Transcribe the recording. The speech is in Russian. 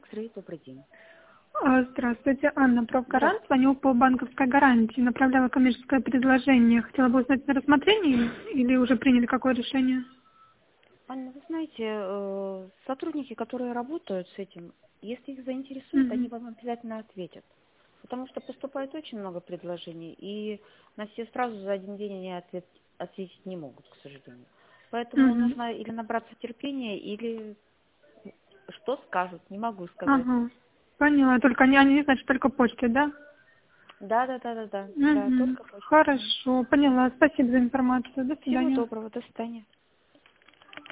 Сергей, добрый день. Здравствуйте, Анна Профгарант. Здравствуйте. Звоню по банковской гарантии. Направляла коммерческое предложение. Хотела бы узнать на рассмотрение или уже приняли какое решение? Анна, вы знаете, сотрудники, которые работают с этим, если их заинтересует, они Мгм. вам обязательно ответят. Потому что поступает очень много предложений, и на все сразу за один день они ответить не могут, к сожалению. Поэтому Мгм. нужно или набраться терпения, или что скажут, не могу сказать. Ага. Поняла. Только они не знают, что только почтой, да? Да, Угу. только почта. Хорошо, поняла. Спасибо за информацию. До Всего свидания. доброго, до свидания.